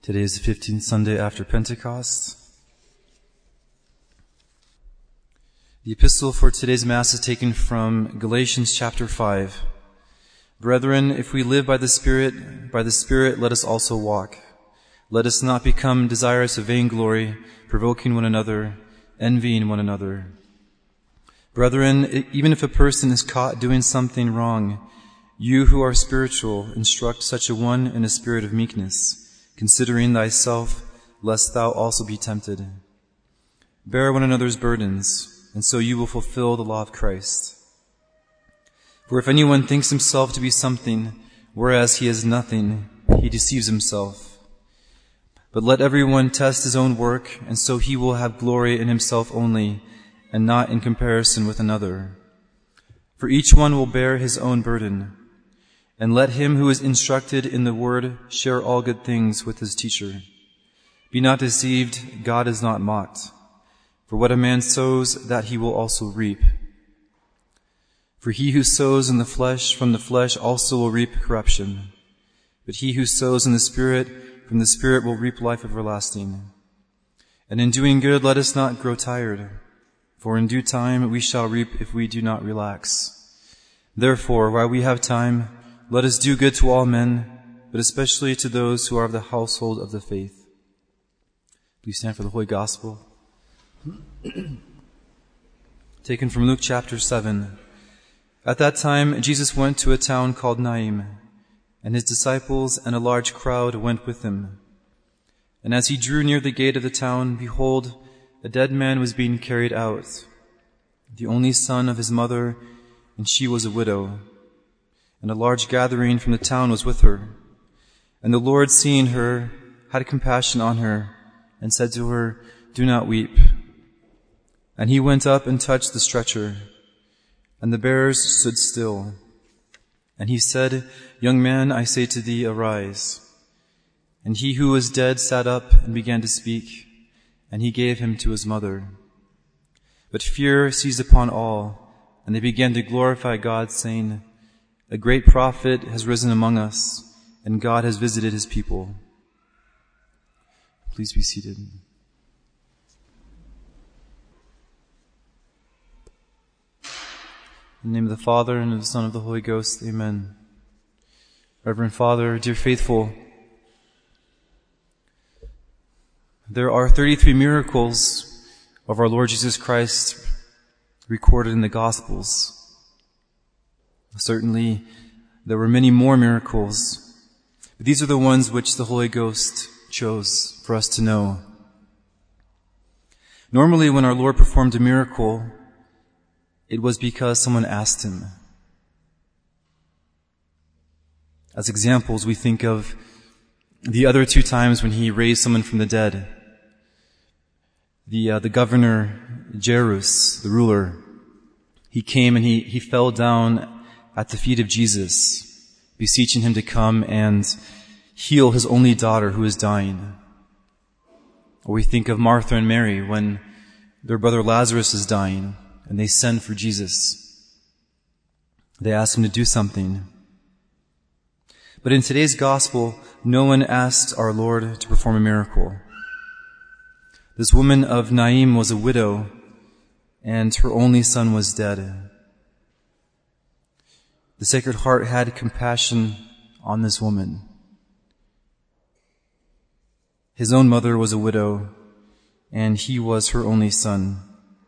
Today is the 15th Sunday after Pentecost. The epistle for today's Mass is taken from Galatians chapter 5. Brethren, if we live by the Spirit let us also walk. Let us not become desirous of vainglory, provoking one another, envying one another. Brethren, even if a person is caught doing something wrong, you who are spiritual, instruct such a one in a spirit of meekness, considering thyself, lest thou also be tempted. Bear one another's burdens, and so you will fulfill the law of Christ. For if anyone thinks himself to be something, whereas he is nothing, he deceives himself. But let everyone test his own work, and so he will have glory in himself only, and not in comparison with another. For each one will bear his own burden. And let him who is instructed in the word share all good things with his teacher. Be not deceived, God is not mocked. For what a man sows, that he will also reap. For he who sows in the flesh, from the flesh also will reap corruption. But he who sows in the Spirit, from the Spirit will reap life everlasting. And in doing good, let us not grow tired, for in due time we shall reap if we do not relax. Therefore, while we have time, let us do good to all men, but especially to those who are of the household of the faith. Please stand for the Holy Gospel. Taken from Luke chapter 7. At that time, Jesus went to a town called Naim, and his disciples and a large crowd went with him. And as he drew near the gate of the town, behold, a dead man was being carried out, the only son of his mother, and she was a widow. And a large gathering from the town was with her. And the Lord, seeing her, had compassion on her, and said to her, Do not weep. And he went up and touched the stretcher, and the bearers stood still. And he said, Young man, I say to thee, arise. And he who was dead sat up and began to speak, and he gave him to his mother. But fear seized upon all, and they began to glorify God, saying, A great prophet has risen among us, and God has visited his people. Please be seated. In the name of the Father, and of the Son, and of the Holy Ghost, amen. Reverend Father, dear faithful, there are 33 miracles of our Lord Jesus Christ recorded in the Gospels. Certainly, there were many more miracles, but these are the ones which the Holy Ghost chose for us to know. Normally, when our Lord performed a miracle, it was because someone asked him. As examples, we think of the other two times when he raised someone from the dead. The governor, Jairus, the ruler, he came and he fell down at the feet of Jesus, beseeching him to come and heal his only daughter who is dying. Or we think of Martha and Mary when their brother Lazarus is dying and they send for Jesus. They ask him to do something. But in today's gospel, no one asked our Lord to perform a miracle. This woman of Naim was a widow, and her only son was dead. The Sacred Heart had compassion on this woman. His own mother was a widow, and he was her only son.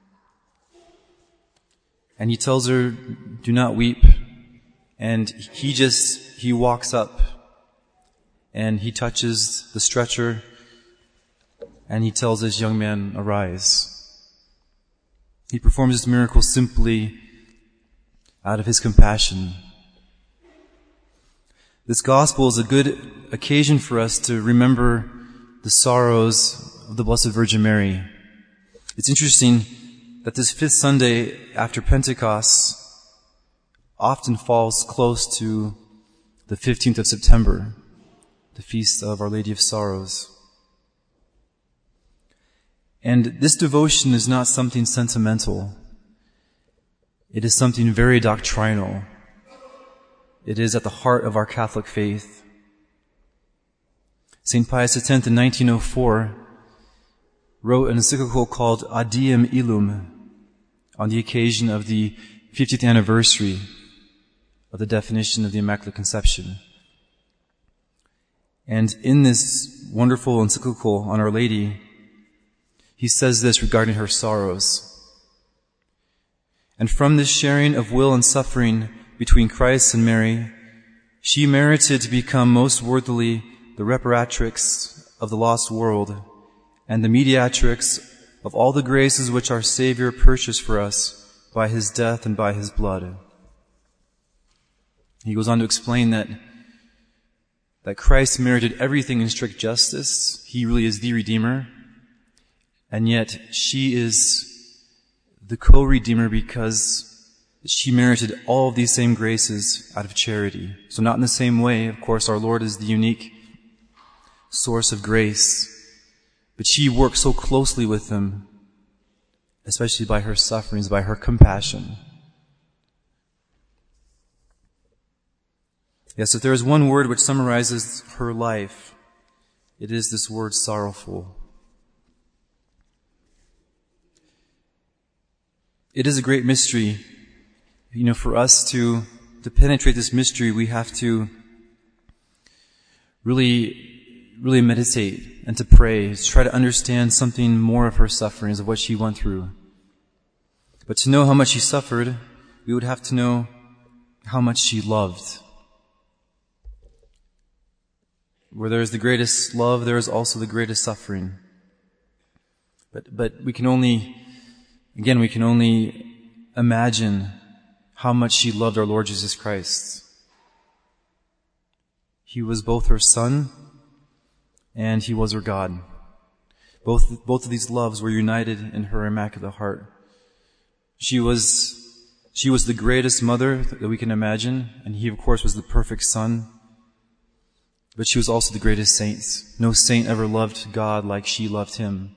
And he tells her, do not weep. And he walks up, and he touches the stretcher, and he tells this young man, arise. He performs this miracle simply out of his compassion. This gospel is a good occasion for us to remember the sorrows of the Blessed Virgin Mary. It's interesting that this 5th Sunday after Pentecost often falls close to the 15th of September, the feast of Our Lady of Sorrows. And this devotion is not something sentimental. It is something very doctrinal. It is at the heart of our Catholic faith. St. Pius X in 1904 wrote an encyclical called Ad Diem Illum on the occasion of the 50th anniversary of the definition of the Immaculate Conception. And in this wonderful encyclical on Our Lady, he says this regarding her sorrows. And from this sharing of will and suffering between Christ and Mary, she merited to become most worthily the reparatrix of the lost world and the mediatrix of all the graces which our Savior purchased for us by his death and by his blood. He goes on to explain that Christ merited everything in strict justice. He really is the Redeemer. And yet she is the co-Redeemer because she merited all of these same graces out of charity. So not in the same way. Of course, our Lord is the unique source of grace. But she worked so closely with him, especially by her sufferings, by her compassion. Yes, if there is one word which summarizes her life, it is this word sorrowful. It is a great mystery. For us to penetrate this mystery, we have to really meditate and to pray, to try to understand something more of her sufferings, of what she went through. But to know how much she suffered, we would have to know how much she loved. Where there is the greatest love, there is also the greatest suffering. But we can only imagine how much she loved our Lord Jesus Christ. He was both her Son and he was her God. Both of these loves were united in her Immaculate Heart. She was the greatest mother that we can imagine, and he, of course, was the perfect Son. But she was also the greatest saint. No saint ever loved God like she loved him.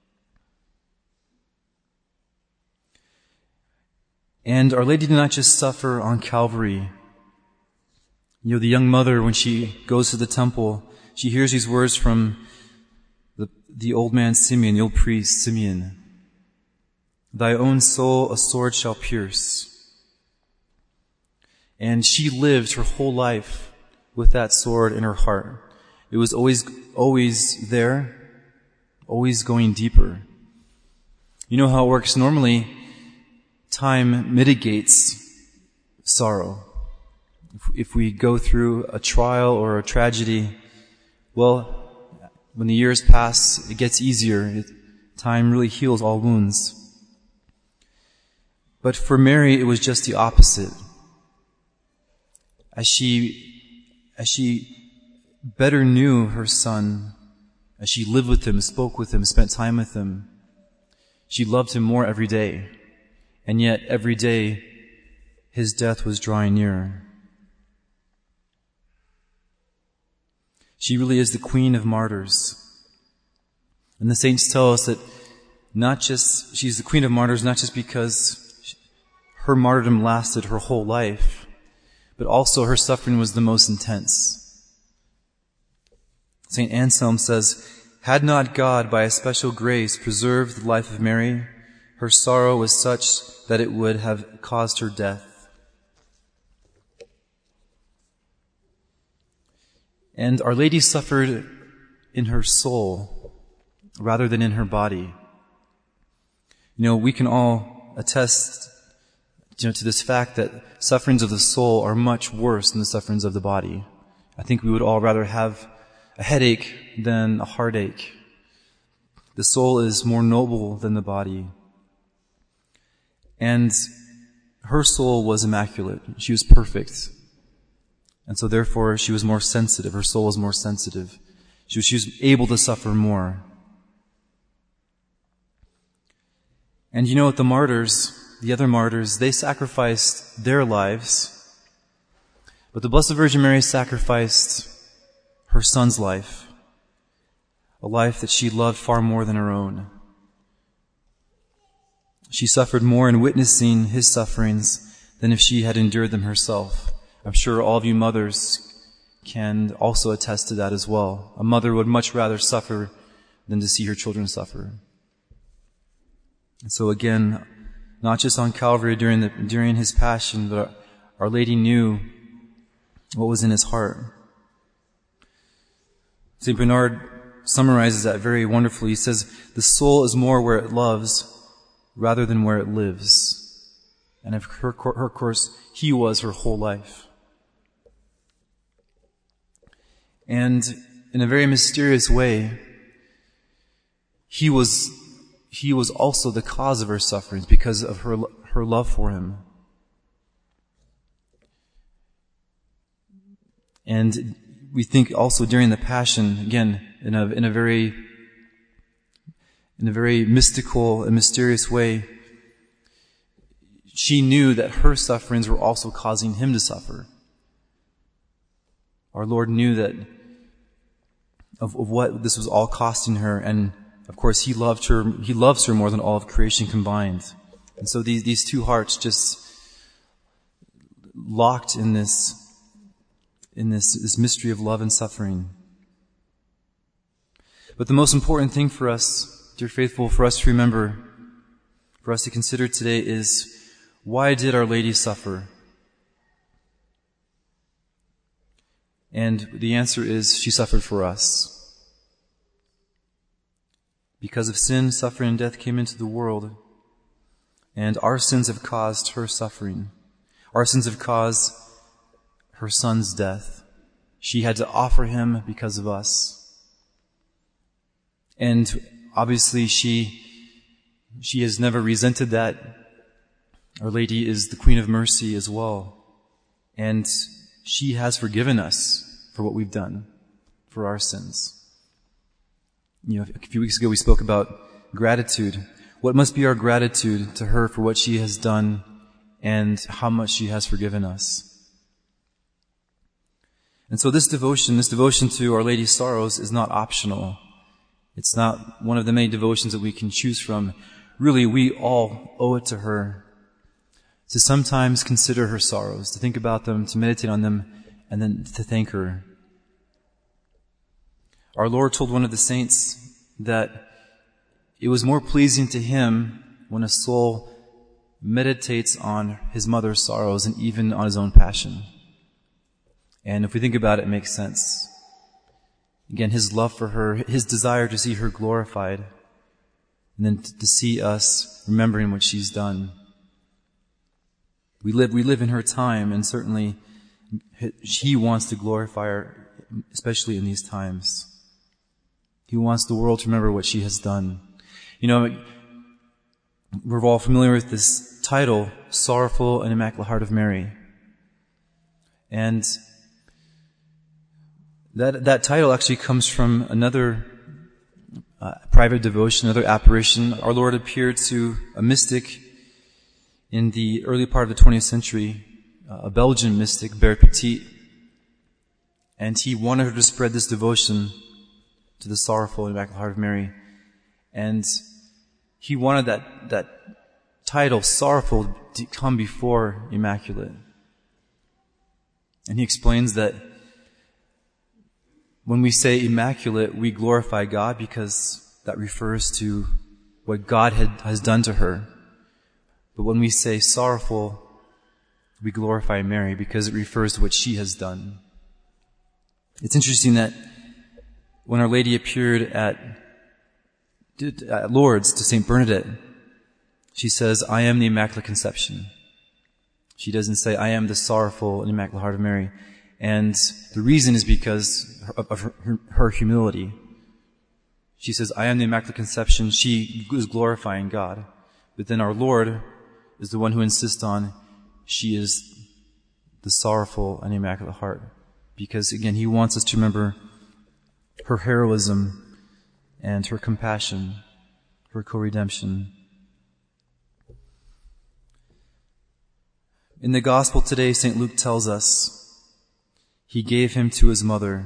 And Our Lady did not just suffer on Calvary. The young mother, when she goes to the temple, she hears these words from the old man Simeon, the old priest Simeon. Thy own soul a sword shall pierce. And she lived her whole life with that sword in her heart. It was always there, always going deeper. You know how it works. Normally, time mitigates sorrow. If we go through a trial or a tragedy, well, when the years pass, it gets easier. Time really heals all wounds. But for Mary, it was just the opposite. As she better knew her Son, as she lived with him, spoke with him, spent time with him, she loved him more every day. And yet, every day, his death was drawing nearer. She really is the Queen of Martyrs. And the saints tell us that she's the Queen of Martyrs not just because her martyrdom lasted her whole life, but also her suffering was the most intense. St. Anselm says, had not God by a special grace preserved the life of Mary, her sorrow was such that it would have caused her death. And Our Lady suffered in her soul rather than in her body. We can all attest to this fact that sufferings of the soul are much worse than the sufferings of the body. I think we would all rather have a headache than a heartache. The soul is more noble than the body. And her soul was immaculate. She was perfect. And so therefore she was more sensitive. Her soul was more sensitive. She was able to suffer more. And what the martyrs, the other martyrs, they sacrificed their lives. But the Blessed Virgin Mary sacrificed her Son's life. A life that she loved far more than her own. She suffered more in witnessing his sufferings than if she had endured them herself. I'm sure all of you mothers can also attest to that as well. A mother would much rather suffer than to see her children suffer. And so again, not just on Calvary during his passion, but Our Lady knew what was in his heart. St. Bernard summarizes that very wonderfully. He says, the soul is more where it loves rather than where it lives. And of her course, he was her whole life. And in a very mysterious way, he was also the cause of her sufferings because of her love for him. And we think also during the Passion, again, in a very mystical and mysterious way, she knew that her sufferings were also causing him to suffer. Our Lord knew that of what this was all costing her, and of course he loves her more than all of creation combined. And so these two hearts just locked in this mystery of love and suffering. But the most important thing for us, dear faithful, for us to remember, for us to consider today is, why did Our Lady suffer? And the answer is, she suffered for us. Because of sin, suffering and death came into the world, and our sins have caused her suffering. Our sins have caused her Son's death. She had to offer him because of us. And obviously she has never resented that. Our Lady is the Queen of Mercy as well. And she has forgiven us for what we've done, for our sins. A few weeks ago we spoke about gratitude. What must be our gratitude to her for what she has done and how much she has forgiven us? And so this devotion to Our Lady's sorrows is not optional. It's not one of the many devotions that we can choose from. Really, we all owe it to her to sometimes consider her sorrows, to think about them, to meditate on them, and then to thank her. Our Lord told one of the saints that it was more pleasing to him when a soul meditates on his mother's sorrows and even on his own passion. And if we think about it, it makes sense. Again, his love for her, his desire to see her glorified, and then to see us remembering what she's done. We live in her time, and certainly he wants to glorify her, especially in these times. He wants the world to remember what she has done. We're all familiar with this title, Sorrowful and Immaculate Heart of Mary. And that title actually comes from another private devotion, another apparition. Our Lord appeared to a mystic in the early part of the 20th century, a Belgian mystic, Bert Petit, and he wanted her to spread this devotion to the Sorrowful and Immaculate Heart of Mary. And he wanted that title, Sorrowful, to come before Immaculate. And he explains that when we say Immaculate, we glorify God because that refers to what God has done to her. But when we say sorrowful, we glorify Mary because it refers to what she has done. It's interesting that when Our Lady appeared at Lourdes to St. Bernadette, she says, I am the Immaculate Conception. She doesn't say, I am the Sorrowful and Immaculate Heart of Mary. And the reason is because of her humility. She says, I am the Immaculate Conception. She is glorifying God. But then our Lord is the one who insists on, she is the Sorrowful and Immaculate Heart. Because again, he wants us to remember her heroism and her compassion, her co-redemption. In the Gospel today, St. Luke tells us, he gave him to his mother.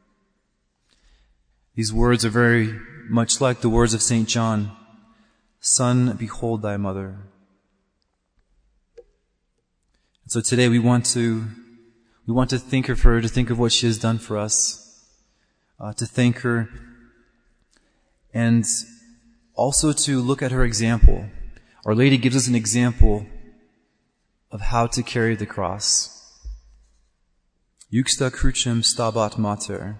These words are very much like the words of St. John, Son, behold thy mother. And so today we want to We want to think of her, to think of what she has done for us, to thank her, and also to look at her example. Our Lady gives us an example of how to carry the cross. Juxta crucem stabat mater.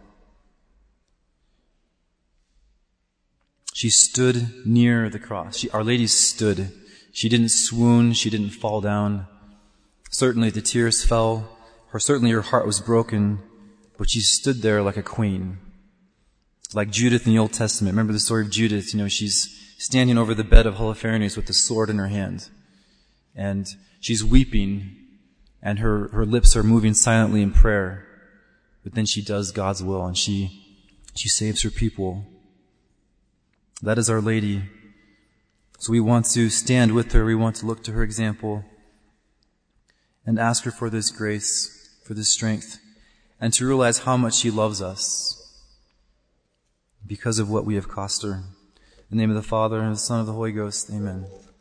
She stood near the cross. Our Lady stood. She didn't swoon. She didn't fall down. Certainly the tears fell. Certainly her heart was broken, but she stood there like a queen. Like Judith in the Old Testament. Remember the story of Judith? She's standing over the bed of Holofernes with the sword in her hand. And she's weeping, and her lips are moving silently in prayer. But then she does God's will, and she saves her people. That is Our Lady. So we want to stand with her. We want to look to her example and ask her for this grace, for this strength, and to realize how much she loves us because of what we have cost her. In the name of the Father, and of the Son, and of the Holy Ghost, amen.